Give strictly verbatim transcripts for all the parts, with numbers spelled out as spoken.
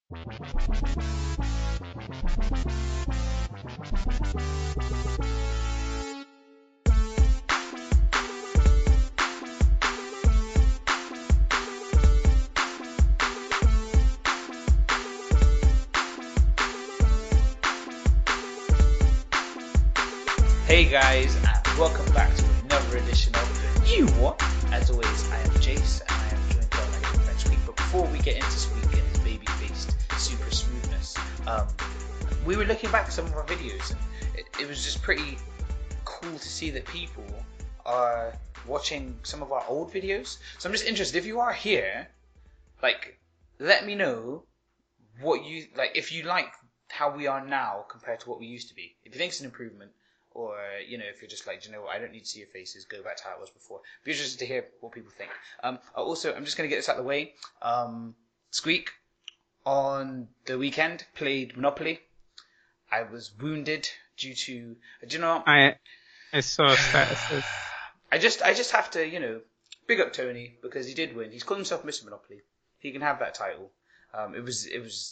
Hey guys, and welcome back to another edition of You What? As always, I am Jace, and I am joined by my good friend Squeak. But before we get into Squeak and his baby-faced super smoothness, um, we were looking back at some of our videos, and it, it was just pretty cool to see that people are watching some of our old videos. So I'm just interested, if you are here, like, let me know what you, like, if you like how we are now compared to what we used to be. If you think it's an improvement, or, you know, if you're just like, do you know what, I don't need to see your faces, go back to how it was before. Be interested to hear what people think. Um, also, I'm just going to get this out of the way. Um, Squeak, on the weekend, played Monopoly. I was wounded due to, do you know what? I, I saw statuses. I just, I just have to, you know, big up Tony, because he did win. He's called himself Mister Monopoly. He can have that title. Um, it was, it was,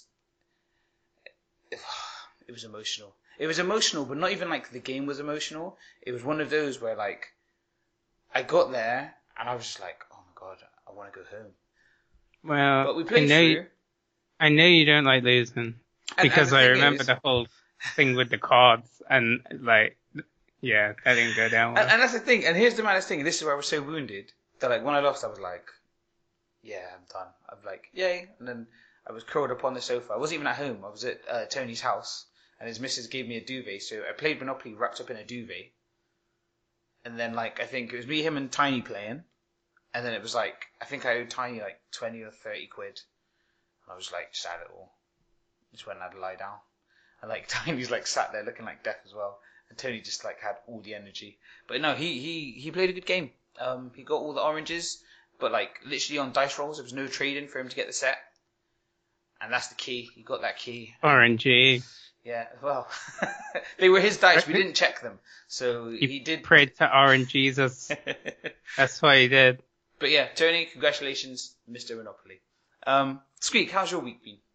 it was emotional. It was emotional, but not even like the game was emotional. It was one of those where like I got there and I was just like, oh my god, I want to go home. Well, But we played I know through. You, I know you don't like losing because and, and I remember is, the whole thing with the cards and like, yeah, that didn't go down well. And, and that's the thing. And here's the maddest thing. This is where I was so wounded that like when I lost, I was like, yeah, I'm done. I'm like, yay. And then I was curled up on the sofa. I wasn't even at home. I was at uh, Tony's house. And his missus gave me a duvet, so I played Monopoly wrapped up in a duvet. And then, like, I think it was me, him, and Tiny playing. And then it was like, I think I owed Tiny like twenty or thirty quid. And I was like, just had it all. Just went and had to lie down. And like, Tiny's like sat there looking like death as well. And Tony just like had all the energy. But no, he, he, he played a good game. Um, he got all the oranges, but like, literally on dice rolls, there was no trading for him to get the set. And that's the key. He got that key. Orangey. Yeah, well, they were his dice. We didn't check them, so he, he did. Prayed to Orange Jesus. That's what he did. But yeah, Tony, congratulations, Mister Monopoly. Um, Squeak, how's your week been?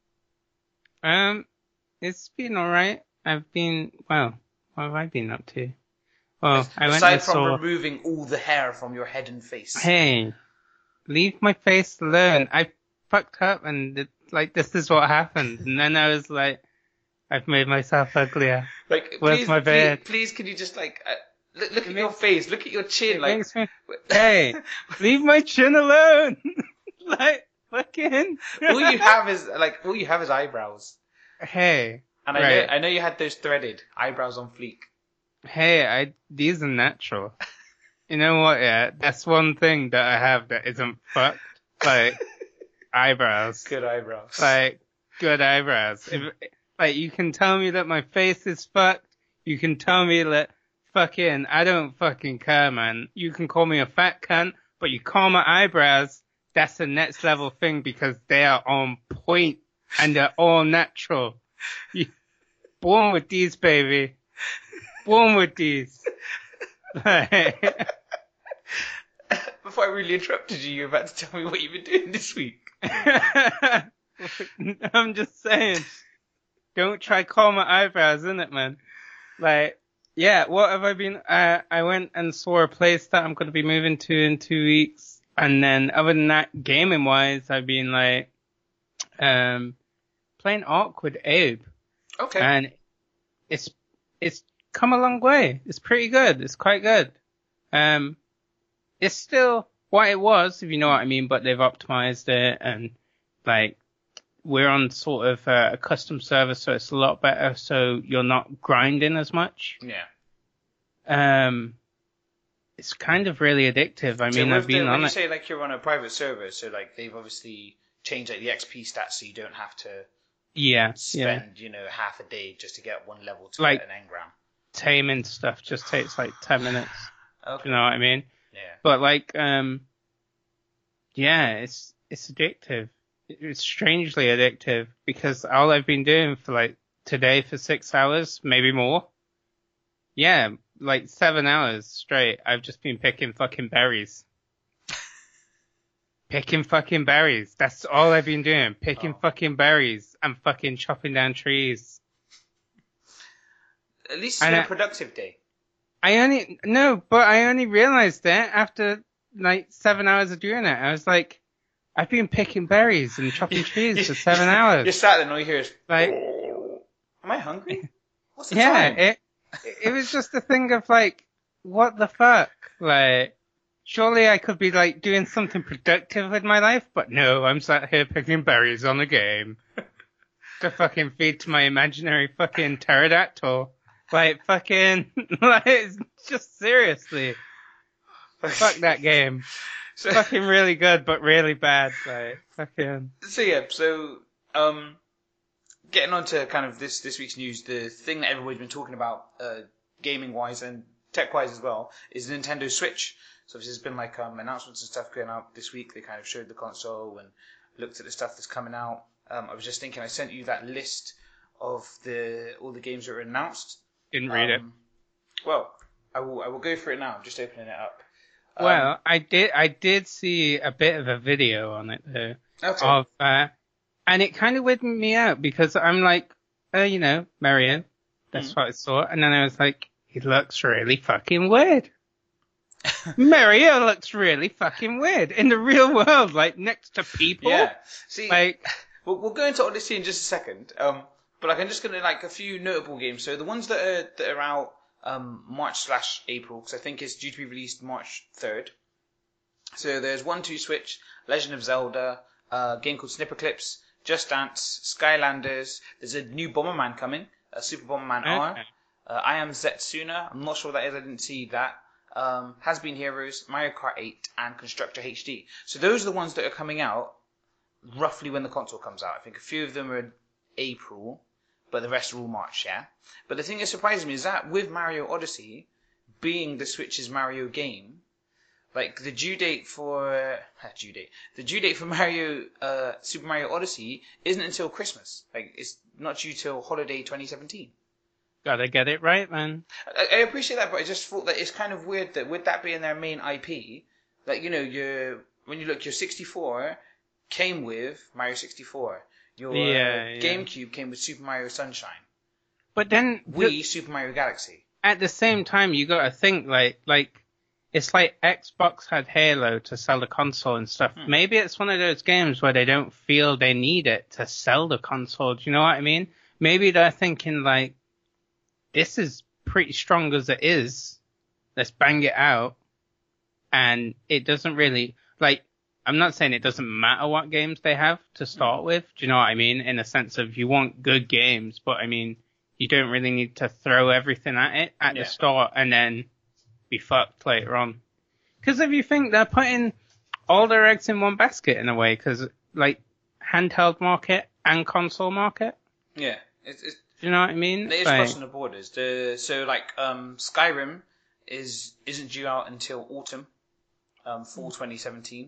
Um, it's been alright. I've been, well, what have I been up to? Well, I went Aside and from saw... removing all the hair from your head and face. Hey, leave my face alone. I fucked up and it, like this is what happened. And then I was like, I've made myself uglier. Like, Where's please, my bed? Please, please, can you just like uh, look, look at your face, look at your chin, It like. makes me, hey, leave my chin alone. Like, fucking. all you have is like all you have is eyebrows. Hey. And I right. know, I know you had those threaded eyebrows on fleek. Hey, I these are natural. You know what? Yeah, that's one thing that I have that isn't fucked. Like eyebrows. Good eyebrows. Like good eyebrows. If, Like, you can tell me that my face is fucked. You can tell me that fucking, I don't fucking care, man. You can call me a fat cunt, but you call my eyebrows, that's the next level thing because they are on point and they're all natural. You, born with these, baby. Born with these. Before I really interrupted you, you were about to tell me what you've been doing this week. I'm just saying. Don't try call my eyebrows, innit, man? Like, yeah, what have I been, uh, I went and saw a place that I'm going to be moving to in two weeks. And then other than that, gaming wise, I've been like, um, playing Ark with Abe. Okay. And it's, it's come a long way. It's pretty good. It's quite good. Um, it's still what it was, if you know what I mean, but they've optimized it and like, we're on sort of uh, a custom server, so it's a lot better. So you're not grinding as much. Yeah. Um, it's kind of really addictive. I so mean, I've been the, on when you it. say like you're on a private server, so like they've obviously changed like the X P stats, so you don't have to Yeah, spend yeah. you know half a day just to get one level to Like- get an engram. Taming stuff just takes like ten minutes. Okay. You know what I mean? Yeah. But like, um, yeah, it's it's addictive. It's strangely addictive because all I've been doing for like today for six hours, maybe more. Yeah, like seven hours straight. I've just been picking fucking berries. Picking fucking berries. That's all I've been doing. Picking Oh. fucking berries and fucking chopping down trees. At least it's And been I- a productive day. I only, no, but I only realized it after like seven hours of doing it. I was like, I've been picking berries and chopping trees for seven hours. You're sat there and all you hear is, Like, am I hungry? What's the yeah, time? it, it was just a thing of like, what the fuck? Like, surely I could be like doing something productive with my life, but no, I'm sat here picking berries on a game to fucking feed to my imaginary fucking pterodactyl. Like, fucking, like, it's just seriously, fuck that game. So, Fucking really good, but really bad. Like, fucking. so yeah, so um, getting on to kind of this this week's news, the thing that everybody's been talking about, uh, gaming wise and tech wise as well, is Nintendo Switch. So there's been like um, announcements and stuff going out this week. They kind of showed the console and looked at the stuff that's coming out. Um, I was just thinking, I sent you that list of the all the games that were announced. Didn't read it. Um, Well, I will I will go for it now. I'm just opening it up. Um, Well, I did, I did see a bit of a video on it though. okay. Of, uh, and it kind of weirded me out because I'm like, uh, you know, Mario. That's Mm. what I saw. And then I was like, he looks really fucking weird. Mario looks really fucking weird in the real world, like next to people. Yeah. See, Like, we'll, we'll go into Odyssey in just a second. Um, but like I'm just gonna like a few notable games. So the ones that are that are out um March slash April, because I think it's due to be released March third. So there's one two Switch, Legend of Zelda, uh, a game called Snipper Clips, Just Dance, Skylanders. There's a new Bomberman coming, uh, Super Bomberman R. okay. Uh, I Am Zetsuna. I'm not sure what that is. I didn't see that. Um, Has Been Heroes, Mario Kart eight, and Constructor H D. So those are the ones that are coming out roughly when the console comes out. I think a few of them are in April, but the rest are all March, yeah? But the thing that surprises me is that with Mario Odyssey being the Switch's Mario game, like the due date for uh, due date, the due date for Mario uh, Super Mario Odyssey isn't until Christmas. Like it's not due till holiday twenty seventeen. Gotta get it right, man. I, I appreciate that, but I just thought that it's kind of weird that with that being their main I P, like you know, your when you look, your sixty-four came with Mario sixty-four. Your Yeah, uh, yeah. GameCube came with Super Mario Sunshine. But then, Wii, Super Mario Galaxy. at the same time, you gotta think like, like, it's like Xbox had Halo to sell the console and stuff. Hmm. Maybe it's one of those games where they don't feel they need it to sell the console. Do you know what I mean? Maybe they're thinking like, this is pretty strong as it is. Let's bang it out. And it doesn't really, like, I'm not saying it doesn't matter what games they have to start with. Do you know what I mean? In a sense of you want good games, but I mean, you don't really need to throw everything at it at Yeah. the start and then be fucked later on. Because if you think they're putting all their eggs in one basket in a way, because like handheld market and console market, Yeah, it's, it's do you know what I mean? it is Like, crossing the borders. The so like um Skyrim is isn't due out until autumn, um fall twenty seventeen.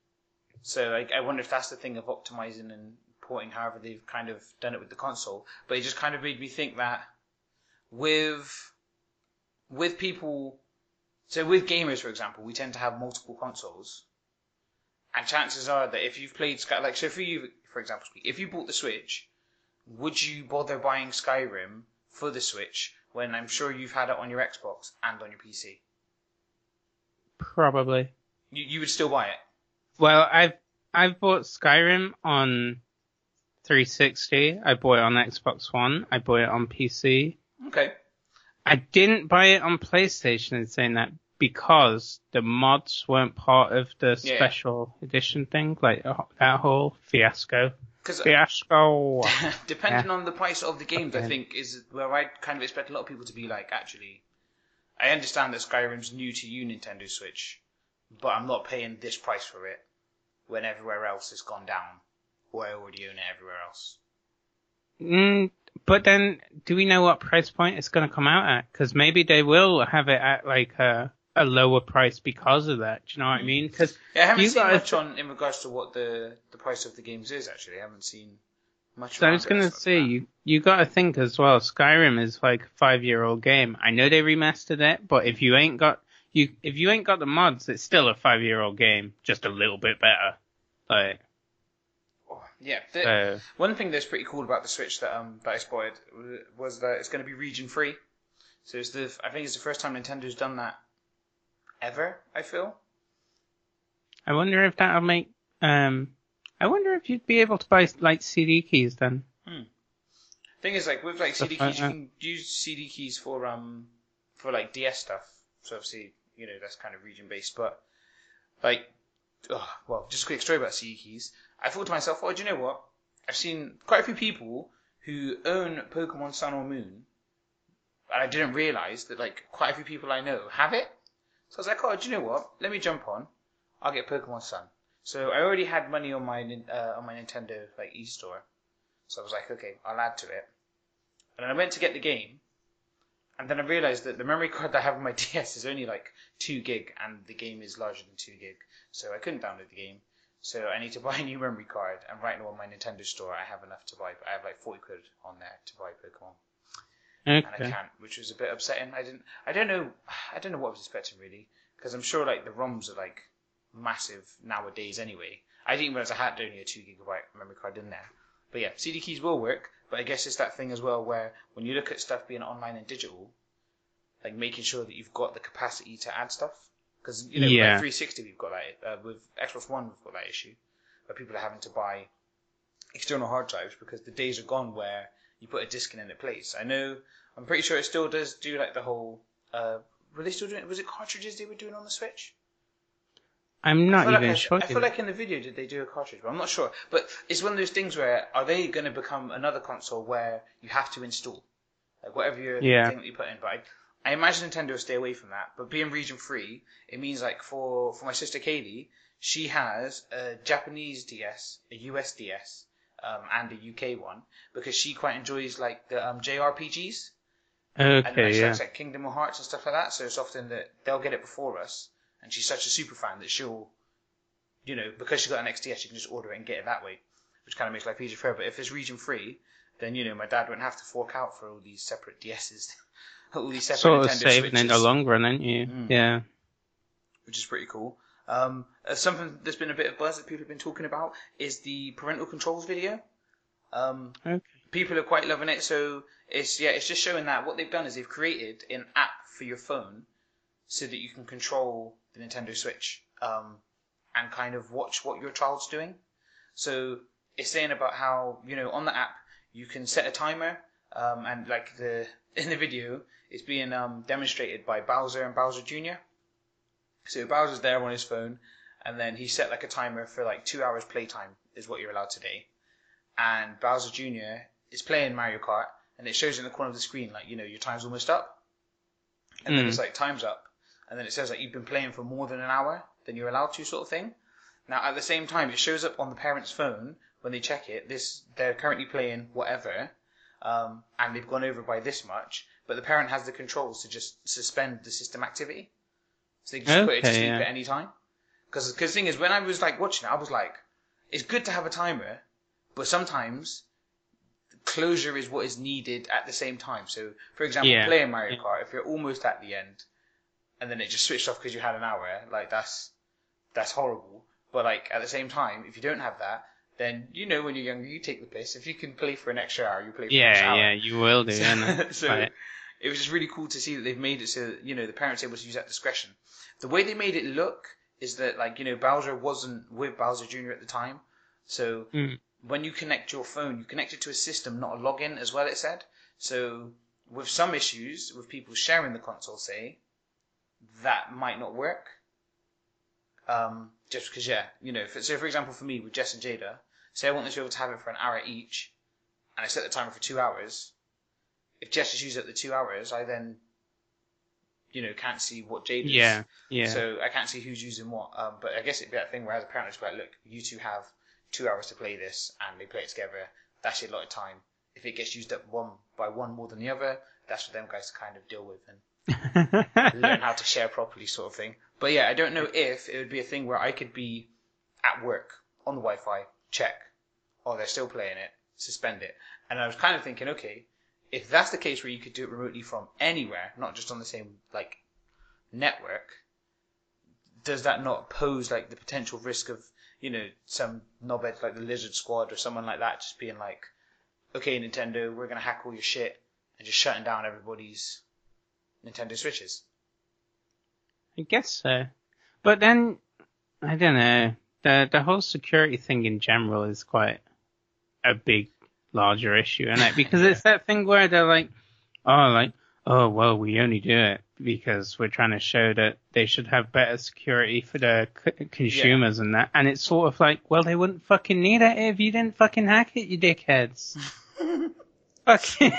So like, I wonder if that's the thing of optimizing and porting, however they've kind of done it with the console. But it just kind of made me think that with with people, so with gamers, for example, we tend to have multiple consoles, and chances are that if you've played Sky, like so for you, for example, if you bought the Switch, would you bother buying Skyrim for the Switch when I'm sure you've had it on your Xbox and on your P C? probably. You you would still buy it. Well, I've I've bought Skyrim on three sixty. I bought it on Xbox One. I bought it on P C. Okay. I didn't buy it on PlayStation in saying that because the mods weren't part of the Yeah. special edition thing, like uh, that whole fiasco. Because Fiasco. depending Yeah. on the price of the games, I Okay. think is where I kind of expect a lot of people to be like, actually, I understand that Skyrim's new to you, Nintendo Switch, but I'm not paying this price for it when everywhere else has gone down, or I already own it everywhere else. Mm, but then, do we know what price point it's going to come out at? Because maybe they will have it at like a, a lower price because of that. Do you know what I mean? Because Yeah, I haven't You seen guys- much on in regards to what the, the price of the games is, actually. I haven't seen much So I around was it gonna and stuff say, like that. you you gotta think as well. Skyrim is like a five year old game. I know they remastered it, but if you ain't got you if you ain't got the mods, it's still a five year old game, just a little bit better. Like, Oh, yeah. The, so, one thing that's pretty cool about the Switch that um that I spotted was that it's going to be region free. So it's the I think it's the first time Nintendo's done that ever. I feel. I wonder if that'll make. Um, I wonder if you'd be able to buy like C D keys then. Hmm. Thing is, like with like Stuff C D like keys, you that. can use C D keys for um for like D S stuff. So obviously, you know that's kind of region based. But like, oh, well, just a quick story about C D keys. I thought to myself, oh, do you know what? I've seen quite a few people who own Pokemon Sun or Moon, and I didn't realize that like quite a few people I know have it. So I was like, oh, do you know what? Let me jump on. I'll get Pokemon Sun. So I already had money on my Nin- uh, on my Nintendo like e-store. So I was like, okay, I'll add to it. And then I went to get the game, and then I realized that the memory card that I have on my D S is only like two gig, and the game is larger than two gig. So I couldn't download the game. So I need to buy a new memory card, and right now on my Nintendo store I have enough to buy. I have like forty quid on there to buy Pokemon, and I Okay. can't, which was a bit upsetting. I didn't, I don't know, I don't know what I was expecting really, because I'm sure like the ROMs are like massive nowadays anyway. I didn't realize I had only a two gigabyte memory card in there. But yeah, C D keys will work, but I guess it's that thing as well where when you look at stuff being online and digital, like making sure that you've got the capacity to add stuff. Because, you know, with Yeah. like three sixty we've got that, uh, with Xbox One we've got that issue, where people are having to buy external hard drives because the days are gone where you put a disc in and it plays. I know, I'm pretty sure it still does do like the whole, uh, were they still doing, was it cartridges they were doing on the Switch? I'm I not feel even like I, sure. I feel like in the video did they do a cartridge, but I'm not sure. But it's one of those things where are they going to become another console where you have to install like whatever your Yeah. thing that you put in? But I, I imagine Nintendo will stay away from that. But being region free, it means like for for my sister Kaylee, she has a Japanese D S, a U S D S, um, and a U K one because she quite enjoys like the um, J R P Gs and like, Okay. she Yeah. likes like Kingdom of Hearts and stuff like that. So it's often that they'll get it before us, and she's such a super fan that she'll. You know, because she's got an X D S, you can just order it and get it that way, which kind of makes life easier for her. But if it's region free, then, you know, my dad wouldn't have to fork out for all these separate D Ss, all these separate Sort of Nintendo saving in the Switches, long run, aren't you? Mm. Yeah. which is pretty cool. Um, uh, something that's been a bit of buzz that people have been talking about is the parental controls video. Um, Okay. people are quite loving it, so it's yeah, it's just showing that what they've done is they've created an app for your phone so that you can control the Nintendo Switch. Um, and kind of watch what your child's doing. So it's saying about how, you know, on the app you can set a timer, um, and like the in the video it's being um, demonstrated by Bowser and Bowser Junior So Bowser's there on his phone, and then he set like a timer for like two hours playtime is what you're allowed today. And Bowser Junior is playing Mario Kart, and it shows in the corner of the screen like, you know, your time's almost up, and then Mm. it's like time's up, and then it says like you've been playing for more than an hour than you're allowed to, sort of thing. Now, at the same time, it shows up on the parent's phone when they check it. This they're currently playing whatever, um, and they've gone over by this much. But the parent has the controls to just suspend the system activity, so they can just put it to Okay, sleep yeah. at any time. Because the thing is, when I was like watching it, I was like, it's good to have a timer, but sometimes closure is what is needed at the same time. So, for example, Yeah. playing Mario Yeah. Kart, if you're almost at the end, and then it just switched off because you had an hour, like that's that's horrible. But like at the same time, if you don't have that, then you know when you're younger, you take the piss. If you can play for an extra hour, you play for an extra Yeah. hour. Yeah. You will do. So, innit? so Like, it was just really cool to see that they've made it so that, you know, the parents are able to use that discretion. The way they made it look is that like, you know, Bowser wasn't with Bowser Junior at the time. So mm. when you connect your phone, you connect it to a system, not a login as well, it said. So with some issues, with people sharing the console, say, that might not work. Um, just because, yeah, you know, if, so for example, for me with Jess and Jada, say I want them to be able to have it for an hour each, and I set the timer for two hours. If Jess just uses it the two hours, I then, you know, can't see what Jada's. Yeah. Yeah. So I can't see who's using what. Um, but I guess it'd be that thing where as a parent, it's like, look, you two have two hours to play this, and they play it together. That's your lot of time. If it gets used up one by one more than the other, that's for them guys to kind of deal with and learn how to share properly, sort of thing. But yeah, I don't know if it would be a thing where I could be at work on the Wi-Fi, check, oh, they're still playing it, suspend it. And I was kind of thinking, okay, if that's the case where you could do it remotely from anywhere, not just on the same like network, does that not pose like the potential risk of, you know, some knobhead like the Lizard Squad or someone like that just being like, okay, Nintendo, we're going to hack all your shit, and just shutting down everybody's Nintendo Switches. I guess so. But then, I don't know, the the whole security thing in general is quite a big, larger issue, isn't it? Because yeah. It's that thing where they're like, oh, like, oh, well, we only do it because we're trying to show that they should have better security for the c- consumers yeah. and that. And it's sort of like, well, they wouldn't fucking need it if you didn't fucking hack it, you dickheads. Fucking.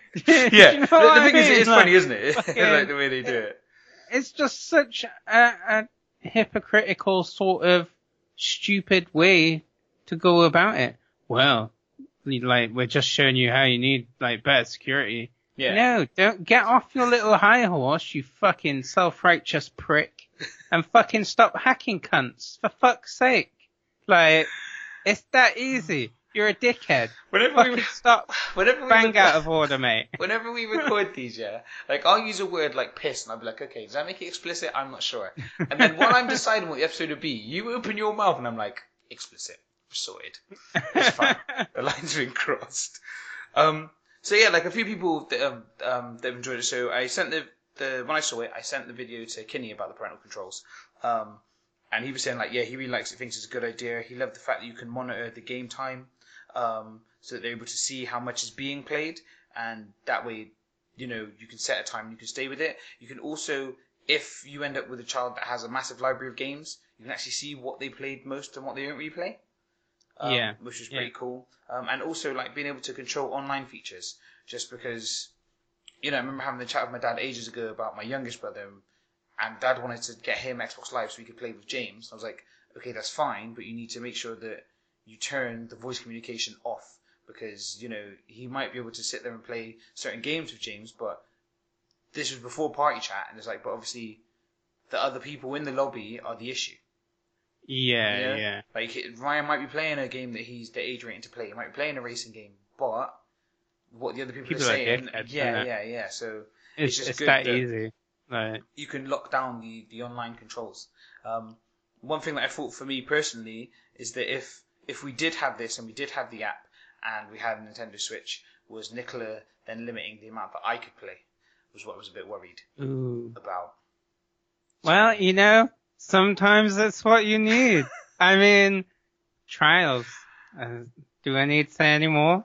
Yeah, you know the, the thing I is, mean? it's like, funny, isn't it? fucking, like the way they do it. It's just such a, a hypocritical sort of stupid way to go about it. Well, like, we're just showing you how you need, like, better security. Yeah. No, don't get off your little high horse, you fucking self-righteous prick, and fucking stop hacking cunts, for fuck's sake. Like, it's that easy. You're a dickhead. Whenever fucking we, stop. Whenever we bang record, out of order, mate. Whenever we record these, yeah, like, I'll use a word like piss, and I'll be like, okay, does that make it explicit? I'm not sure. And then while I'm deciding what the episode would be, you open your mouth, and I'm like, explicit. We're sorted. It's fine. The line's been crossed. Um... So yeah, like a few people that um, um that have enjoyed it. So I sent the the when I saw it, I sent the video to Kinney about the parental controls. Um, and he was saying like, yeah, he really likes it, thinks it's a good idea. He loved the fact that you can monitor the game time, um, so that they're able to see how much is being played, and that way, you know, you can set a time and you can stay with it. You can also, if you end up with a child that has a massive library of games, you can actually see what they played most and what they don't replay. Um, yeah, which is pretty yeah. cool. Um, and also like being able to control online features, just because, you know, I remember having the chat with my dad ages ago about my youngest brother, and Dad wanted to get him Xbox Live so he could play with James. I was like, okay, that's fine, but you need to make sure that you turn the voice communication off, because, you know, he might be able to sit there and play certain games with James, but this was before party chat, and it's like, but obviously the other people in the lobby are the issue. Yeah, you know? yeah. Like, Ryan might be playing a game that he's the age rating to play. He might be playing a racing game, but what the other people, people are saying, dickheads, yeah, yeah, yeah. So it's, it's just it's good that, that easy. Like, you can lock down the, the online controls. Um, one thing that I thought for me personally is that if if we did have this and we did have the app and we had a Nintendo Switch, was Nicola then limiting the amount that I could play? Was what I was a bit worried ooh. about. Well, you know, sometimes that's what you need. I mean, Trials. Uh, do I need to say any more?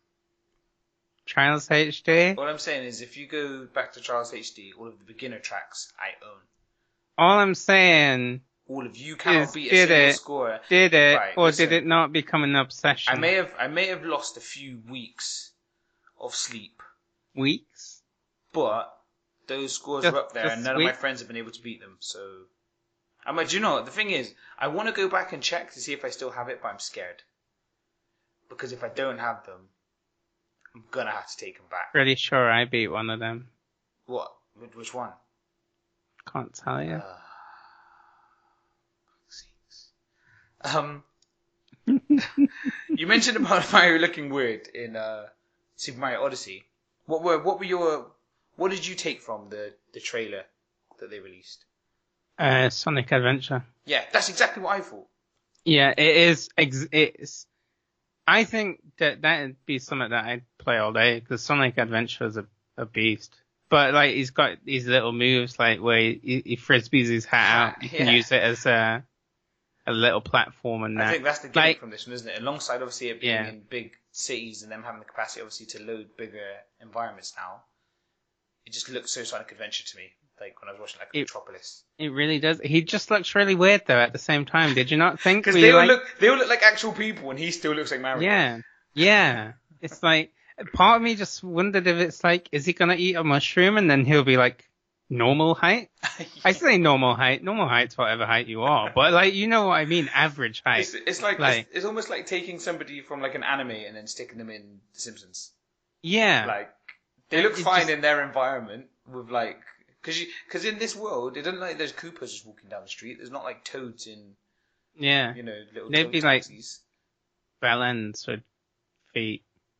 Trials H D? What I'm saying is, if you go back to Trials H D, all of the beginner tracks I own. All I'm saying all of you cannot is, beat a did single it, score. Did it, right, or listen, did it not become an obsession? I may have, I may have lost a few weeks of sleep. Weeks? But those scores just, are up there, and none weeks? of my friends have been able to beat them. So, I'm like, do you know what? The thing is, I want to go back and check to see if I still have it, but I'm scared, because if I don't have them, I'm gonna have to take them back. Pretty sure I beat one of them. What? Which one? Can't tell you. Uh, um, you mentioned about Mario looking weird in uh, Super Mario Odyssey. What were what were your what did you take from the, the trailer that they released? Uh, Sonic Adventure. Yeah, that's exactly what I thought. Yeah, it is. Ex- it's. I think that that'd be something that I'd play all day, because Sonic Adventure is a, a beast. But like, he's got these little moves, like where he, he frisbees his hat out. You can yeah. use it as a a little platform and that. I think that's the gimmick like, from this one, isn't it? Alongside obviously it being yeah. in big cities and them having the capacity obviously to load bigger environments now, it just looks so Sonic Adventure to me. Like when I was watching like it, Metropolis. It really does. He just looks really weird though at the same time. Did you not think? Because they all like, look they all look like actual people, and he still looks like Mario. Yeah, yeah. It's like, part of me just wondered if it's like, is he gonna eat a mushroom and then he'll be like normal height? yeah. I say normal height. Normal height's whatever height you are, but like, you know what I mean, average height. It's, it's like, like it's, it's almost like taking somebody from like an anime and then sticking them in The Simpsons. Yeah. Like they look It fine just, in their environment with like. Because because in this world, it doesn't like there's Koopas just walking down the street. There's not like toads in, yeah, you know, little they'd toad be taxis. like bellends with feet.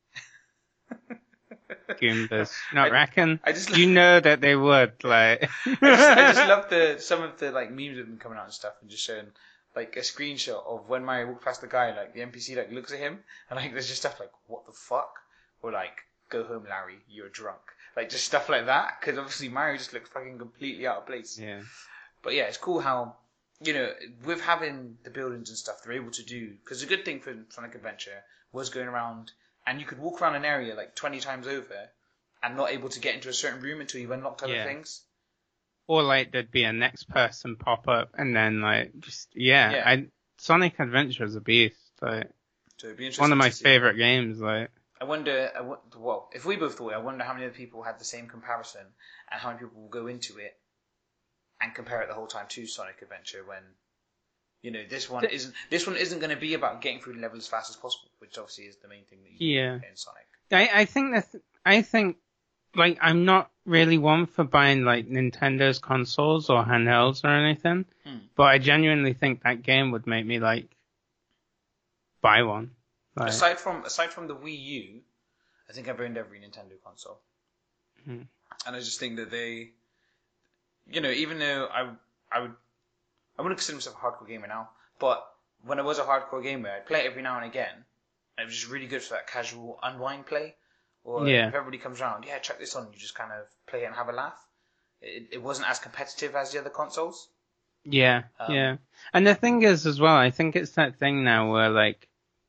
Goombas. Not I, reckon? I just you know that they would, like. I, just, I just love the some of the like memes of them coming out and stuff and just showing like a screenshot of when Mario walks past the guy, like the N P C like looks at him, and like there's just stuff like what the fuck, or like go home Larry, you're drunk, like just stuff like that, because obviously Mario just looks fucking completely out of place. Yeah. But yeah, it's cool how, you know, with having the buildings and stuff, they're able to do, because the good thing for Sonic Adventure was going around, and you could walk around an area like twenty times over, and not able to get into a certain room until you've unlocked other Yeah. things. Or like there'd be a next person pop up, and then like just yeah, Yeah. I Sonic Adventure is a beast. Like So it'd be interesting one of my to see. favorite games. Like I wonder, I wo- well, if we both thought it, I wonder how many other people had the same comparison, and how many people will go into it and compare it the whole time to Sonic Adventure when, you know, this one isn't this one isn't going to be about getting through the level as fast as possible, which obviously is the main thing that you Yeah. get in Sonic. I I think that I think like I'm not really one for buying like Nintendo's consoles or handhelds or anything, Hmm. but I genuinely think that game would make me like buy one. Like, Aside from aside from the Wii U, I think I've owned every Nintendo console, Hmm. and I just think that they, you know, even though I I would I wouldn't consider myself a hardcore gamer now, but when I was a hardcore gamer, I'd play it every now and again, and it was just really good for that casual unwind play. Or Yeah. if everybody comes around, yeah, check this on, you just kind of play it and have a laugh. It, it wasn't as competitive as the other consoles. Yeah, Um, yeah. And the thing is as well, I think it's that thing now where like,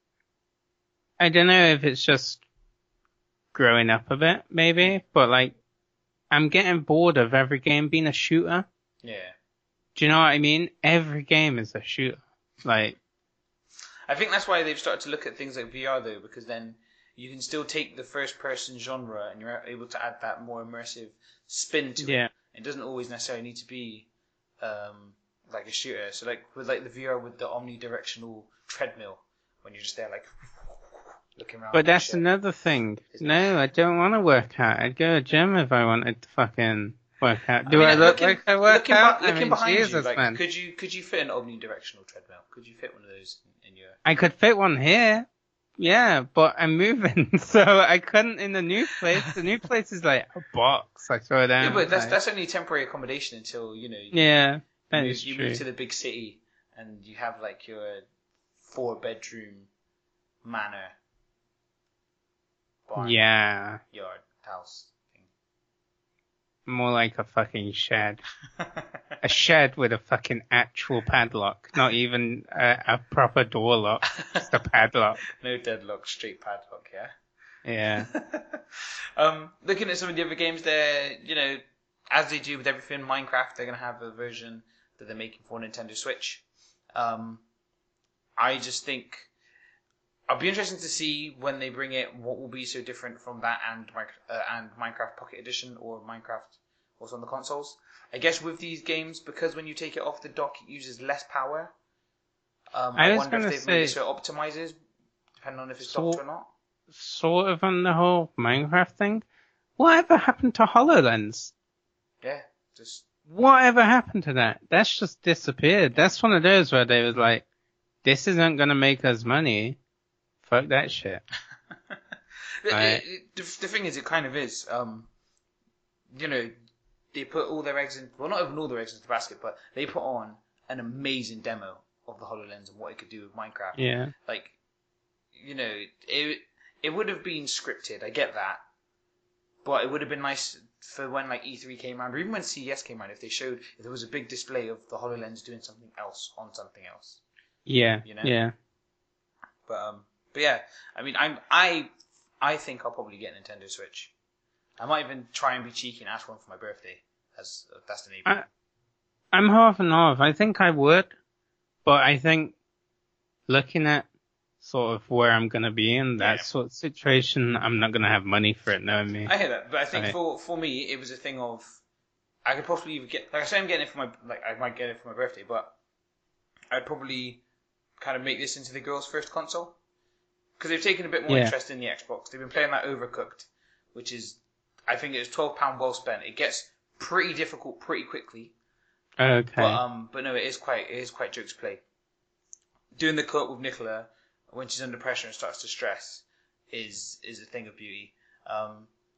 I don't know if it's just growing up a bit, maybe, but like, I'm getting bored of every game being a shooter. Yeah. Do you know what I mean? Every game is a shooter. Like, I think that's why they've started to look at things like V R though, because then you can still take the first person genre and you're able to add that more immersive spin to yeah, it. It doesn't always necessarily need to be um, like a shooter. So like with like the V R with the omnidirectional treadmill, when you're just there like looking around. but and that's shit. another thing. No, I don't want to work out. I'd go to gym if I wanted to fucking work out. Do I, mean, look looking, like I work looking, out? be- looking I mean, behind Jesus, you, like, man. could you could you fit an omnidirectional treadmill? Could you fit one of those in, in your? I could fit one here. Yeah, but I'm moving, so I couldn't in the new place. The new place is like a box. I throw it down. Yeah, but that's like- that's only temporary accommodation until you know. You, yeah, you, that move, is you true. move to the big city and you have like your four bedroom manor, barn, Yeah, yard, house more like a fucking shed. thing. A shed with a fucking actual padlock, not even a, a proper door lock, just a padlock. No deadlock, straight padlock. Yeah. Yeah. um, looking at some of the other games, there, you know, as they do with everything, Minecraft, they're going to have a version that they're making for Nintendo Switch. Um, I just think I'll be interested to see when they bring it what will be so different from that and uh, and Minecraft Pocket Edition or Minecraft also on the consoles. I guess with these games, because when you take it off the dock, it uses less power. Um, I I, was wonder if gonna they've made it say- so it optimizes, depending on if it's So- docked or not. Sort of on the whole Minecraft thing. Whatever happened to HoloLens? Yeah, just Whatever happened to that? That's just disappeared. That's one of those where they was like, this isn't gonna make us money. Fuck that shit. It- Right. it- it- the, the thing is, it kind of is. Um, you know, they put all their eggs in. Well, not even all their eggs into the basket, but they put on an amazing demo of the HoloLens and what it could do with Minecraft. Yeah. Like, you know, it it would have been scripted. I get that, but it would have been nice for when like E three came around, or even when C E S came around, if they showed if there was a big display of the HoloLens doing something else on something else. Yeah. You know? Yeah. But um, but yeah, I mean, I'm I I think I'll probably get a Nintendo Switch. I might even try and be cheeky and ask one for my birthday, as uh, that's the neighbor. I, I'm half and half. I think I would, but I think looking at sort of where I'm gonna be in that Yeah. sort of situation, I'm not gonna have money for it. Knowing me. I hear that, but I think Right. for for me, it was a thing of I could possibly even get like I say I'm getting it for my like I might get it for my birthday, but I'd probably kind of make this into the girls' first console because they've taken a bit more Yeah. interest in the Xbox. They've been playing that Overcooked, which is I think it was twelve pound well spent. It gets pretty difficult pretty quickly. Okay. But um, but no, it is quite it is quite jokes play. Doing the cut with Nicola when she's under pressure and starts to stress is is a thing of beauty. Um,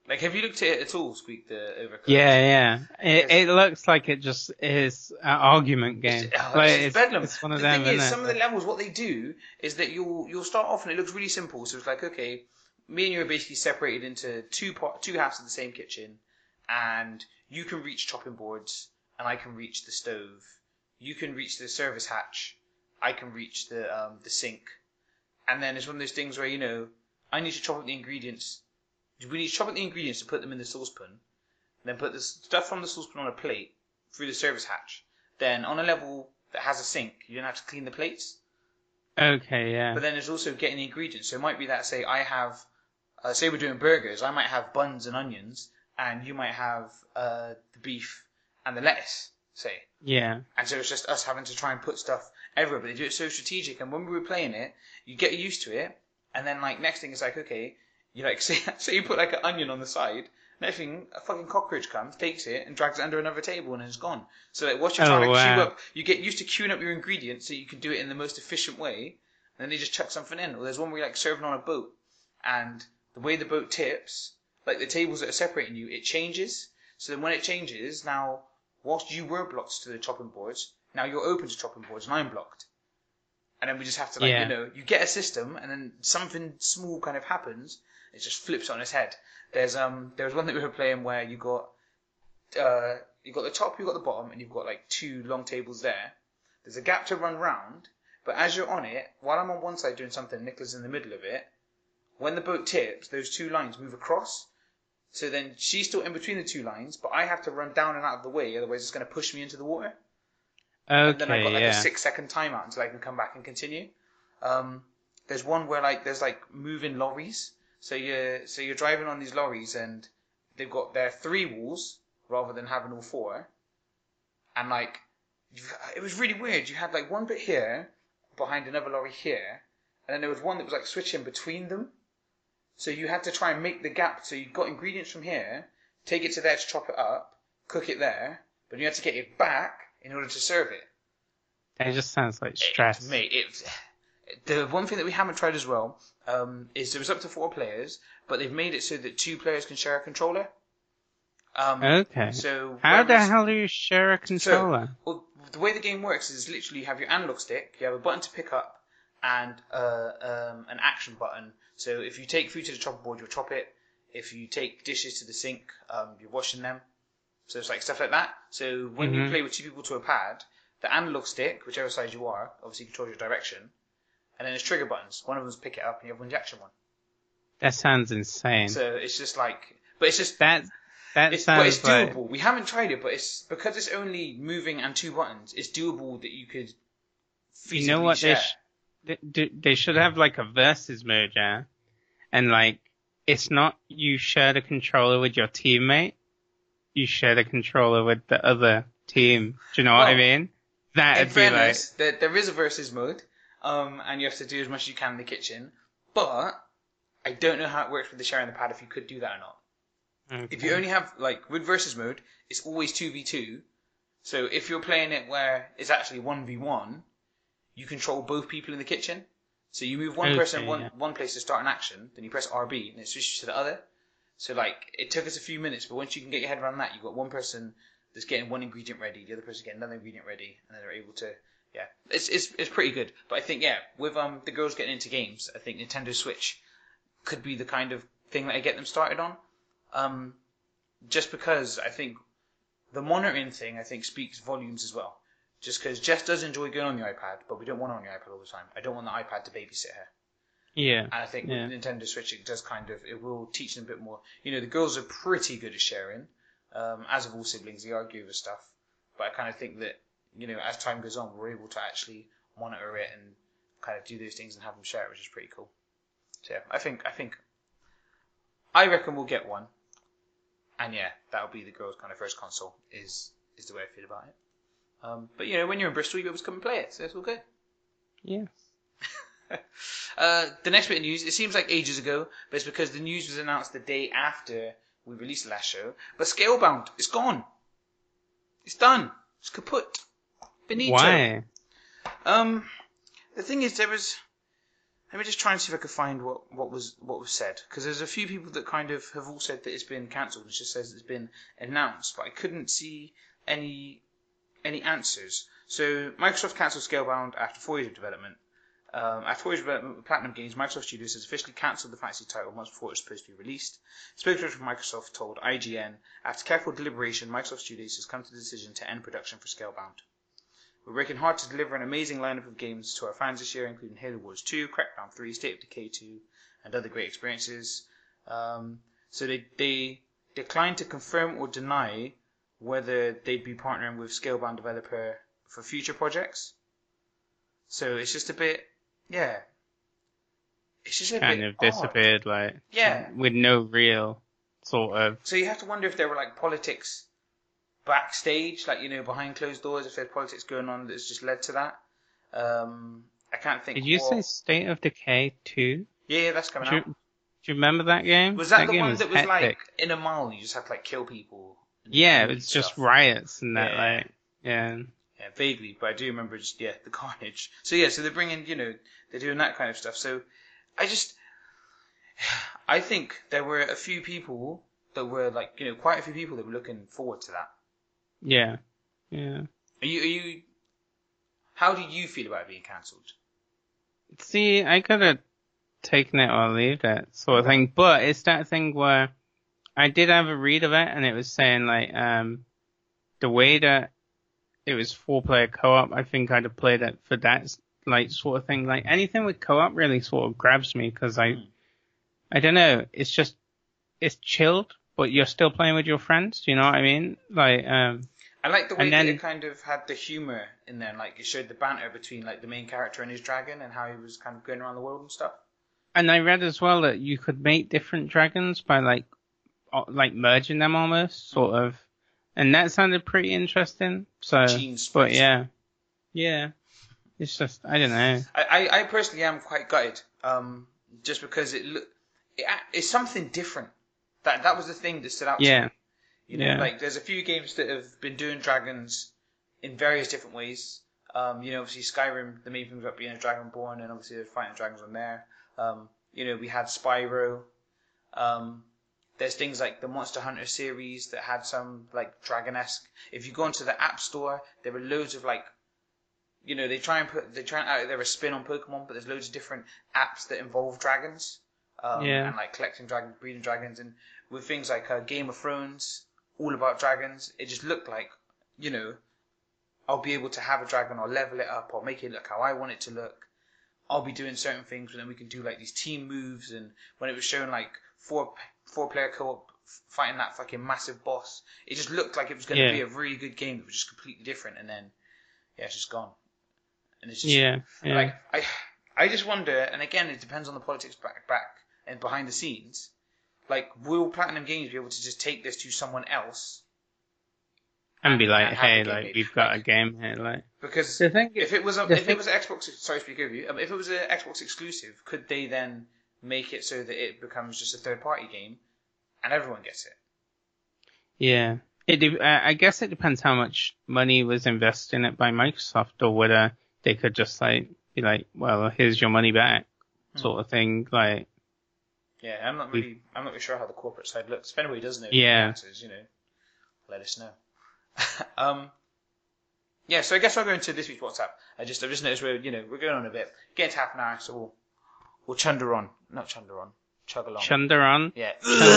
Like, have you looked at it at all, Squeak, the Overcooked? Yeah, yeah. It it looks like it just is an argument game. It's, oh, like, it's, it's, bedlam. it's one of the them, thing is, isn't some it? of the levels, what they do is that you'll you'll start off and it looks really simple. So it's like, okay, me and you are basically separated into two pot, two halves of the same kitchen, and you can reach chopping boards, and I can reach the stove. You can reach the service hatch. I can reach the um, the sink. And then it's one of those things where, you know, I need to chop up the ingredients. We need to chop up the ingredients to put them in the saucepan. Then put the stuff from the saucepan on a plate through the service hatch. Then on a level that has a sink, you don't have to clean the plates. Okay, yeah. But then there's also getting the ingredients. So it might be that, say, I have, uh, say we're doing burgers, I might have buns and onions, and you might have uh, the beef and the lettuce, say. Yeah. And so it's just us having to try and put stuff everywhere. But they do it so strategic. And when we were playing it, you get used to it. And then, like, next thing is like, okay, you like, say, say you put like an onion on the side. Next thing, a fucking cockroach comes, takes it, and drags it under another table, and it's gone. So like, whilst you're Oh, trying to wow. queue up, you get used to queuing up your ingredients so you can do it in the most efficient way. And then they just chuck something in. Or there's one where you're like serving on a boat, and the way the boat tips, like the tables that are separating you, it changes. So then when it changes, now whilst you were blocked to the chopping boards, now you're open to chopping boards, and I'm blocked. And then we just have to, like, Yeah. you know, you get a system, and then something small kind of happens. It just flips on its head. There's um, there was one that we were playing where you got, uh, you got the top, you got the bottom, and you've got like two long tables there. There's a gap to run round, but as you're on it, while I'm on one side doing something, Nicola's in the middle of it. When the boat tips, those two lines move across. So then she's still in between the two lines, but I have to run down and out of the way, otherwise it's going to push me into the water. And then I Okay, got like yeah. a six second timeout until I can come back and continue. Um, there's one where like there's like moving lorries. So you're so you're driving on these lorries and they've got their three walls rather than having all four. And like you've- it was really weird. You had like one bit here behind another lorry here, and then there was one that was like switching between them. So you had to try and make the gap. So you got ingredients from here, take it to there to chop it up, cook it there, but you had to get it back in order to serve it. It just sounds like stress. It, mate, it, the one thing that we haven't tried as well um, is there was up to four players, but they've made it so that two players can share a controller. Um, Okay. So How the whereas- hell do you share a controller? So, well, the way the game works is literally you have your analog stick, you have a button to pick up, and uh, um, an action button. So if you take food to the chopper board, you'll chop it. If you take dishes to the sink, um, you're washing them. So it's like stuff like that. So when you Mhm. play with two people to a pad, the analog stick, whichever side you are, obviously controls your direction. And then there's trigger buttons. One of them's pick it up, and the other one's the action one. That sounds insane. So it's just like, but it's just, that that it's, but it's sounds like doable. We haven't tried it, but it's because it's only moving and two buttons. It's doable that you could feasibly you know what share. they sh- they, do- they should have like a versus mode, yeah? And like it's not you share the controller with your teammate, you share the controller with the other team. Do you know what I Well, mean? In That'd be fairness, there, there is a versus mode, um, and you have to do as much as you can in the kitchen. But I don't know how it works with the sharing the pad. If you could do that or not. like If you only have like with versus mode, it's always two v two. So if you're playing it where it's actually one v one, you control both people in the kitchen. So you move one Okay, person one yeah. one place to start an action, then you press R B and it switches to the other. So like it took us a few minutes, but once you can get your head around that, you've got one person that's getting one ingredient ready, the other person getting another ingredient ready, and then they're able to yeah, it's it's it's pretty good. But I think yeah, with um the girls getting into games, I think Nintendo Switch could be the kind of thing that I get them started on. Um, just because I think the monitoring thing I think speaks volumes as well. Just because Jess does enjoy going on the iPad, but we don't want her on the iPad all the time. I don't want the iPad to babysit her. yeah. And I think Yeah. with Nintendo Switch, it does kind of, it will teach them a bit more. You know, the girls are pretty good at sharing. Um, as of all siblings, they argue over stuff. But I kind of think that, you know, as time goes on, we're able to actually monitor it and kind of do those things and have them share it, which is pretty cool. So yeah, I think, I think, I reckon we'll get one. And yeah, that'll be the girls' kind of first console, is, is the way I feel about it. Um, but you know, when you're in Bristol, you'll be able to come and play it, so it's all good. Yes. Uh, the next bit of news, it seems like ages ago, but it's because the news was announced the day after we released the last show. But Scalebound, it's gone. It's done. It's kaput. Benito. Why? Um, the thing is, there was, let me just try and see if I could find what, what was what was said, because there's a few people that kind of have all said that it's been cancelled. It just says it's been announced, but I couldn't see any any answers. So Microsoft cancelled Scalebound after four years of development. Um, after four years of development with Platinum Games, Microsoft Studios has officially cancelled the fantasy title months before it was supposed to be released. Spokesperson from Microsoft told I G N, after careful deliberation, Microsoft Studios has come to the decision to end production for Scalebound. We're working hard to deliver an amazing lineup of games to our fans this year, including Halo Wars two, Crackdown three, State of Decay two, and other great experiences. Um, so they, they declined to confirm or deny whether they'd be partnering with Scalebound developer for future projects. So it's just a bit, yeah. It's just a kind bit of disappeared, odd. like, Yeah. with no real sort of. So you have to wonder if there were like politics backstage, like, you know, behind closed doors, if there's politics going on that's just led to that. Um, I can't think. Did you what... say State of Decay two? Yeah, yeah, that's coming do you, out. Do you remember that game? Was that, that the game one was that was hectic. like in a mall? You just had to like kill people. And Yeah, and it was stuff? just riots and that, Yeah. like, yeah. Yeah, vaguely, but I do remember just yeah the carnage. So yeah, so they're bringing, you know, they're doing that kind of stuff. So I just, I think there were a few people that were like, you know, quite a few people that were looking forward to that. Yeah, yeah. Are you? Are you? How do you feel about it being cancelled? See, I could have taken it or leave it, sort of thing. But it's that thing where I did have a read of it, and it was saying like um the way that it was four-player co-op, I think I'd have played it for that like sort of thing. Like anything with co-op really sort of grabs me because I, mm. I don't know, it's just it's chilled, but you're still playing with your friends. Do you know what I mean? Like um. I like the way then, that it kind of had the humour in there, like it showed the banter between like the main character and his dragon and how he was kind of going around the world and stuff. And I read as well that you could make different dragons by like, like merging them almost, sort of, and that sounded pretty interesting. So, but yeah, yeah, it's just I don't know. I, I, I personally am quite gutted, um, just because it look, it, it's something different. That that was the thing that stood out yeah. to me. You know, yeah. like there's a few games that have been doing dragons in various different ways. Um, you know, obviously Skyrim, the main thing was about being a dragonborn, and obviously they're fighting dragons on there. Um, you know, we had Spyro. Um, there's things like the Monster Hunter series that had some like dragon-esque. If you go into the App Store, there are loads of like, you know, they try and put they try and out there a spin on Pokemon, but there's loads of different apps that involve dragons. Um, yeah. And like collecting dragons, breeding dragons, and with things like uh, Game of Thrones. All about dragons. It just looked like, you know, I'll be able to have a dragon, I'll level it up, I'll make it look how I want it to look. I'll be doing certain things, and then we can do like these team moves. And when it was showing like four four player co-op fighting that fucking massive boss, it just looked like it was going to yeah. be a really good game that was just completely different. And then, yeah, it's just gone. And it's just yeah, yeah. like I, I just wonder. And again, it depends on the politics back back and behind the scenes. Like, will Platinum Games be able to just take this to someone else and, and be like, and "Hey, like made? we've got like, a game here." Like, because the thing, if it was a, if thing, it was an Xbox, sorry to speak over you, um, if it was an Xbox exclusive, could they then make it so that it becomes just a third party game and everyone gets it? Yeah, it. Uh, I guess it depends how much money was invested in it by Microsoft, or whether they could just like be like, "Well, here's your money back," hmm. sort of thing, like. Yeah, I'm not really, I'm not really sure how the corporate side looks. If anybody does know yeah. the answers, you know, let us know. um, yeah, so I guess I'll go into this week's WhatsApp. I just, I've just noticed we're, you know, we're going on a bit. Getting to half an hour, so we'll, we'll chunder on, not chunder on, chug along. Chunder on. Yeah.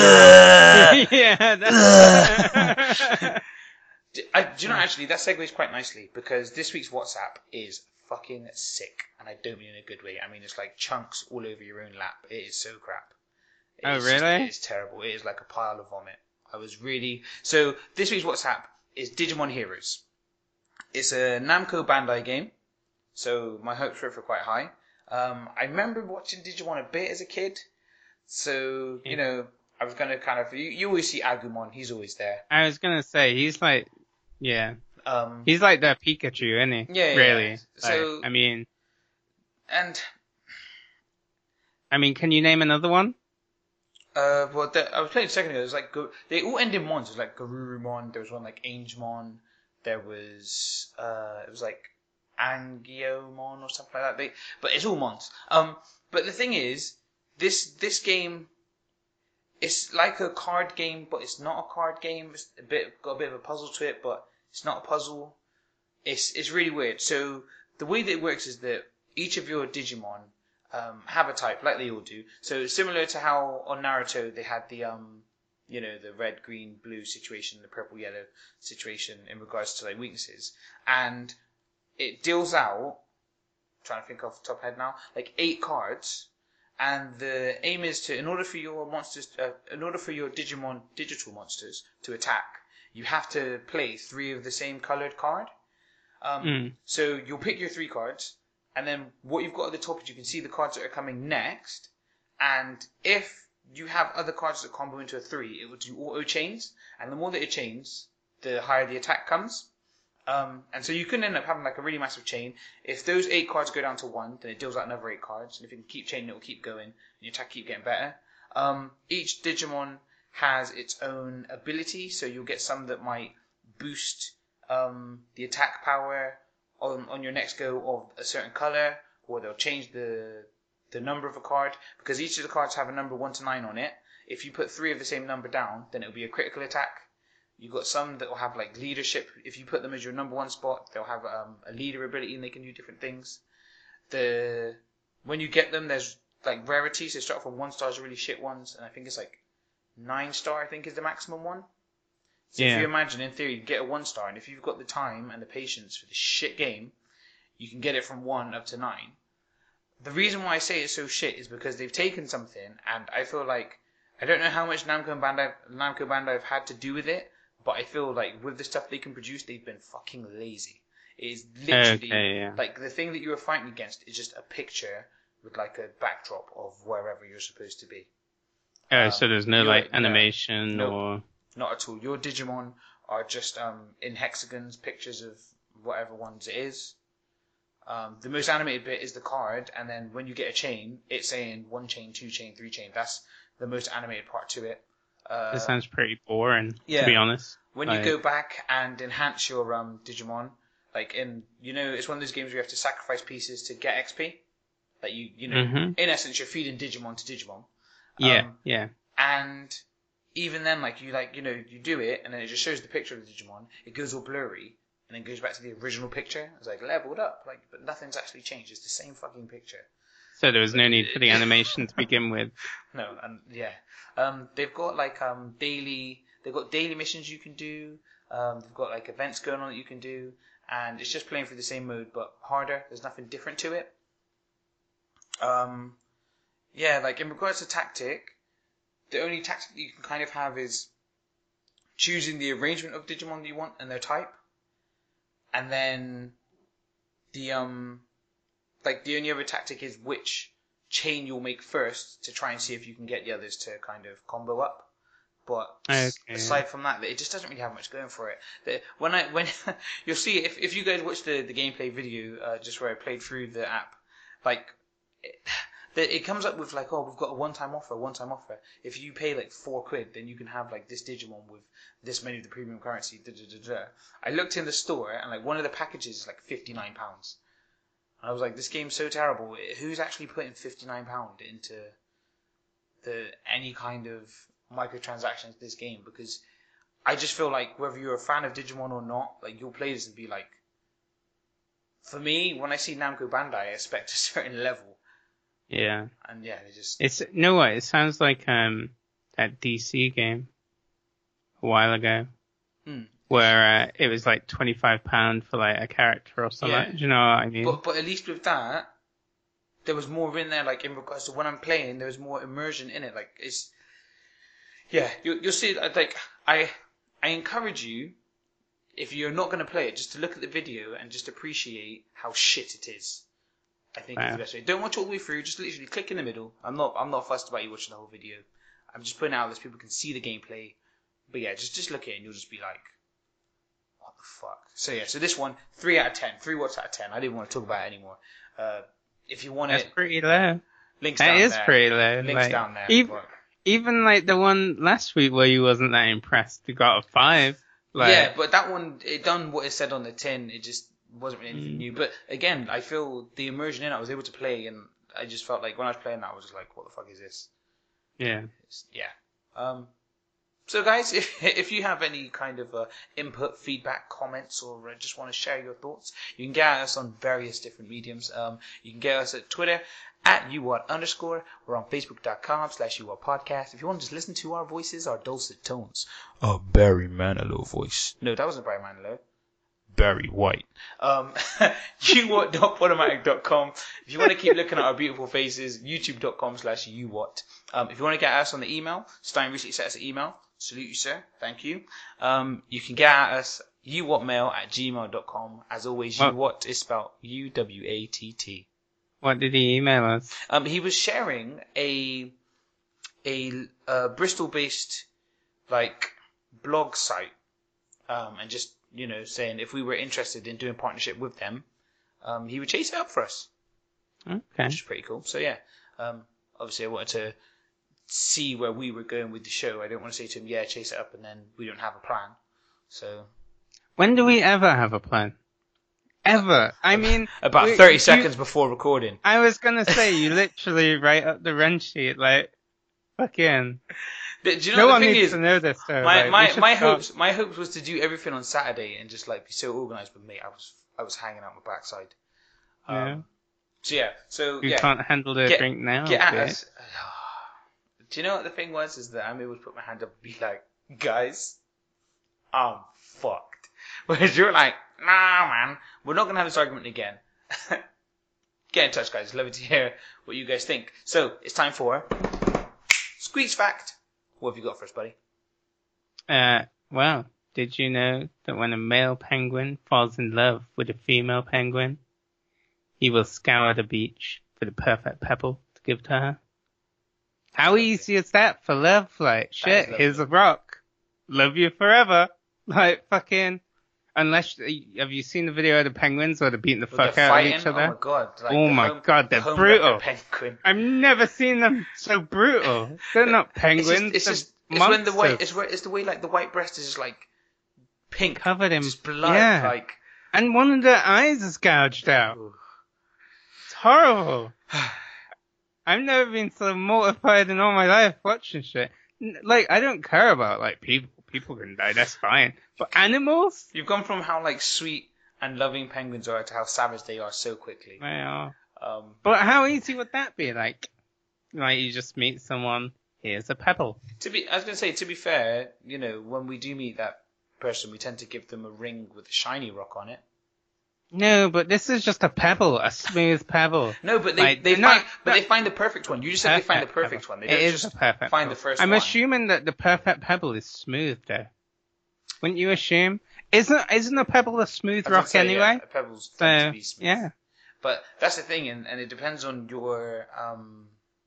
yeah. That's... I, do you know actually that segues quite nicely because this week's WhatsApp is fucking sick, and I don't mean in a good way. I mean it's like chunks all over your own lap. It is so crap. It oh, is really? Just, it is terrible. It is like a pile of vomit. I was really... So, this week's WhatsApp is Digimon Heroes. It's a Namco Bandai game, so my hopes for it are quite high. Um, I remember watching Digimon a bit as a kid, so, you know, I was going to kind of... You, you always see Agumon, he's always there. I was going to say, he's like... Yeah. Um, he's like the Pikachu, isn't he? Yeah, really. Yeah. Like, so, I mean... And... I mean, can you name another one? Uh, well, the, I was playing a second ago. There's like they all end in mons. There's like Garurumon. There was one like Angemon. There was uh, it was like Angiomon or something like that. They, but it's all Mons. Um, but the thing is, this this game, it's like a card game, but it's not a card game. It's a bit got a bit of a puzzle to it, but it's not a puzzle. It's it's really weird. So the way that it works is that each of your Digimon um, have a type, like they all do. So similar to how on Naruto they had the um, you know, the red, green, blue situation, the purple, yellow situation in regards to like weaknesses, and it deals out. I'm trying to think off the top of my head now, like eight cards, and the aim is to, in order for your monsters, uh, in order for your Digimon digital monsters to attack, you have to play three of the same colored card. Um, Mm. So you'll pick your three cards, and then what you've got at the top is you can see the cards that are coming next, and if you have other cards that combo into a three, it will do auto chains, and the more that it chains, the higher the attack comes. Um, and so you can end up having like a really massive chain. If those eight cards go down to one, then it deals out another eight cards, and if you can keep chaining, it will keep going, and your attack keep getting better. Um, each Digimon has its own ability, so you'll get some that might boost um, the attack power on, on your next go of a certain color, or they'll change the the number of a card, because each of the cards have a number one to nine on it. If you put three of the same number down, then it'll be a critical attack. You've got some that will have like leadership. If you put them as your number one spot, they'll have um, a leader ability and they can do different things. The when you get them, there's like rarities. They start from one stars are really shit ones, and I think it's like nine star. I think is the maximum one. So Yeah. if you imagine, in theory, you get a one star, and if you've got the time and the patience for this shit game, you can get it from one up to nine. The reason why I say it's so shit is because they've taken something, and I feel like I don't know how much Namco and Bandai, Namco Bandai have had to do with it, but I feel like with the stuff they can produce, they've been fucking lazy. It is literally Okay, yeah. like the thing that you were fighting against is just a picture with like a backdrop of wherever you're supposed to be. Oh, Um, so there's no you're- like no, animation nope. or. Not at all. Your Digimon are just um, in hexagons, pictures of whatever ones it is. Um, the most animated bit is the card, and then when you get a chain, it's saying one chain, two chain, three chain. That's the most animated part to it. Uh, That sounds pretty boring, yeah. to be honest. when like- you go back and enhance your um, Digimon, like in, you know, it's one of those games where you have to sacrifice pieces to get X P. Like you, you know, Mhm. in essence, you're feeding Digimon to Digimon. Yeah, Um, yeah. And even then, like you, like you know, you do it, and then it just shows the picture of the Digimon. It goes all blurry, and then goes back to the original picture. It's like leveled up, like, but nothing's actually changed. It's the same fucking picture. So there was no need for the animation to begin with. No, and yeah, um, they've got like um daily, they've got daily missions you can do. Um, they've got like events going on that you can do, and it's just playing through the same mode but harder. There's nothing different to it. Um, yeah, like in regards to tactic, the only tactic that you can kind of have is choosing the arrangement of Digimon that you want and their type, and then the um, like the only other tactic is which chain you'll make first to try and see if you can get the others to kind of combo up. But Okay. aside from that, it just doesn't really have much going for it. The, when I when you'll see if if you guys watch the the gameplay video, uh, just where I played through the app, like. It, the, it comes up with like, oh, we've got a one-time offer, one-time offer. If you pay like four quid, then you can have like this Digimon with this many of the premium currency. Da, da, da, da. I looked in the store and like one of the packages is like fifty-nine pounds. And I was like, this game's so terrible. Who's actually putting fifty-nine pounds into the any kind of microtransactions in this game? Because I just feel like whether you're a fan of Digimon or not, like you'll play this and be like, for me, when I see Namco Bandai, I expect a certain level. Yeah. And yeah, they just... It's, no what, it sounds like um that D C game a while ago. Hmm. Where uh, it was like twenty-five pounds for like a character or something. Yeah. Do you know what I mean? But but at least with that, there was more in there. Like in regards to when I'm playing, there was more immersion in it. Like it's, yeah, you you'll see. Like I I encourage you, if you're not going to play it, just to look at the video and just appreciate how shit it is. I think Wow. is the best way. Don't watch all the way through. Just literally click in the middle. I'm not I'm not fussed about you watching the whole video. I'm just putting it out so people can see the gameplay. But yeah, just just look at it and you'll just be like, what the fuck? So yeah, so this one, three out of ten. Three watts out of ten. I didn't want to talk about it anymore. Uh, if you want That's it, pretty low. links That down is there. pretty low. Links like, down there. Even, but- even like the one last week where you wasn't that impressed, you got a five. Like, yeah, but that one, it done what it said on the tin. It just wasn't really anything Mm. new. But again, I feel the immersion in it. I was able to play, and I just felt like when I was playing that, I was just like, "What the fuck is this?" Yeah. It's, yeah. Um. So, guys, if if you have any kind of uh, input, feedback, comments, or uh, just want to share your thoughts, you can get at us on various different mediums. Um, you can get us at Twitter at uwhat underscore. We're on Facebook.com slash uwhat podcast. If you want to just listen to our voices, our dulcet tones. Oh, Barry Manilow voice. No, that wasn't Barry Manilow. Barry White. Um, uwhat dot podomatic dot com. If you want to keep looking at our beautiful faces, youtube.com slash uwhat. Um, if you want to get at us on the email, Stein recently sent us an email. Salute you, sir. Thank you. Um, you can get at us, uwhatmail at gmail dot com. As always, What? uwhat is spelled U W A T T. What did he email us? Um, he was sharing a a uh, Bristol-based like blog site, um, and just you know saying if we were interested in doing partnership with them, um, he would chase it up for us, Okay. which is pretty cool. So yeah, um, obviously I wanted to see where we were going with the show. I don't want to say to him, yeah, chase it up, and then we don't have a plan. So When do we ever have a plan? Ever. I mean... about we- thirty you- seconds before recording. I was gonna say, you literally write up the run sheet, like, fucking... Do you know No what one the thing needs is? to know this, though. My like, we my should my start- hopes my hopes was to do everything on Saturday and just like be so organised. But mate, I was I was hanging out my backside. Um, Yeah. So yeah. So You yeah. can't handle the Get- drink now. Get at bitch. us. Do you know what the thing was? Is that I'm able to put my hand up and be like, guys, I'm fucked. Whereas you're like, nah, man, we're not gonna have this argument again. Get in touch, guys. Love to hear what you guys think. So it's time for Squeeze Fact. What have you got for us, buddy? Uh, well, did you know that when a male penguin falls in love with a female penguin, he will scour the beach for the perfect pebble to give to her? How lovely. easy is that for love? Like, shit, lovely. here's a rock. Love you forever. Like, fucking... Unless, have you seen the video of the penguins where they're beating the With fuck the out fighting? of each other? Oh my god. Like Oh the my home- God, the they're home brutal. wrecker penguin. I've never seen them so brutal. They're not It's penguins. just, it's they're just, it's when the white, monsters. it's, where, it's the way like the white breast is just like pink. Covered in just blood. yeah. Like, And one of their eyes is gouged out. It's horrible. I've never been so mortified in all my life watching shit. N- Like, I don't care about, like, people. People can die, that's fine. But animals? you've gone from how like sweet and loving penguins are to how savage they are so quickly. They are. Um, But how easy would that be? Like, like you just meet someone, here's a pebble. to be, I was gonna say, to be fair, you know, when we do meet that person, we tend to give them a ring with a shiny rock on it. No, but this is just a pebble, a smooth pebble. No, but they Like, they they're find, not- but they not- find the perfect one. You just said they find the perfect pebble. one. They It don't is just a perfect find pebble. the first I'm one. assuming that the perfect pebble is smooth, though. Wouldn't you assume? Isn't isn't a pebble a smooth I was gonna rock say, anyway? yeah, a pebble's tend So, to be smooth. yeah. But that's the thing, and, and it depends on your um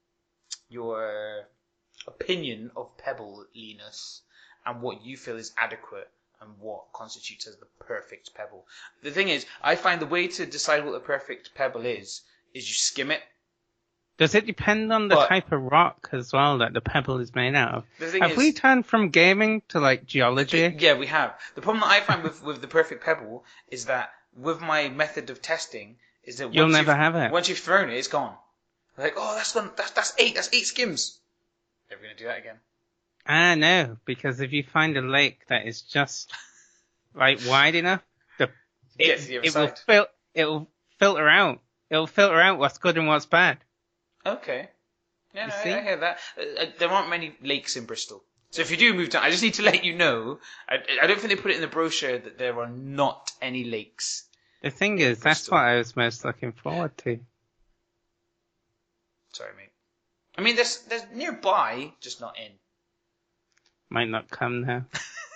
your opinion of pebbliness and what you feel is adequate and what constitutes as the perfect pebble. The thing is, I find the way to decide what the perfect pebble is is you skim it. Does it depend on the But- type of rock as well that the pebble is made out of? The thing Have is, we turned from gaming to like geology? yeah, we have. The problem that I find with, with the perfect pebble is that with my method of testing is that You'll once never you've- have it. Once you've thrown it, it's gone. Like, oh, that's gone. That's that's eight. That's eight skims. Never gonna do that again. Ah, no, because if you find a lake that is just like wide enough, the It it, gets to the other it will side. fil- it will filter out. It will filter out what's good and what's bad. Okay. Yeah, You no, I, see? I hear that. Uh, uh, there aren't many lakes in Bristol. So if you do move down, I just need to let you know, I, I don't think they put it in the brochure that there are not any lakes. The thing is, that's Bristol. what I was most looking forward to. Sorry, mate. I mean, there's, there's nearby, just not in. Might not come now.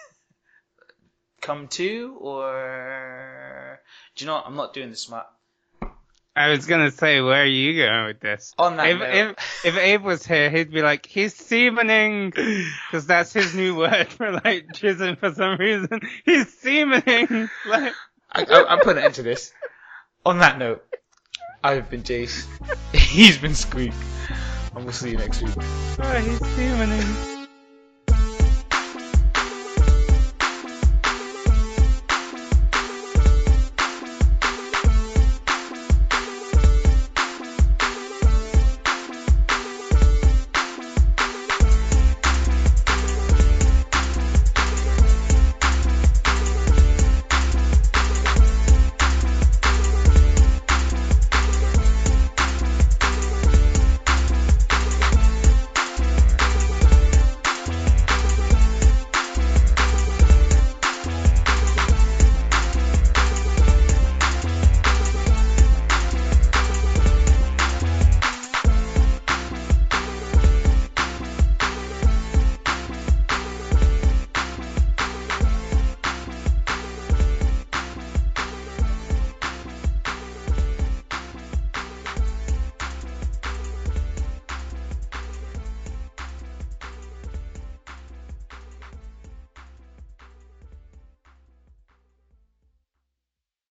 Come to, or... Do you know what? I'm not doing this, Matt. I was gonna say, where are you going with this? On that If, note... if if Abe was here, he'd be like, he's semening, because that's his new word for like jizzing for some reason. He's semening. Like, I, I, I'm putting it into this. On that note, I've been Jace. He's been Squeak. And we'll see you next week. oh, he's semening.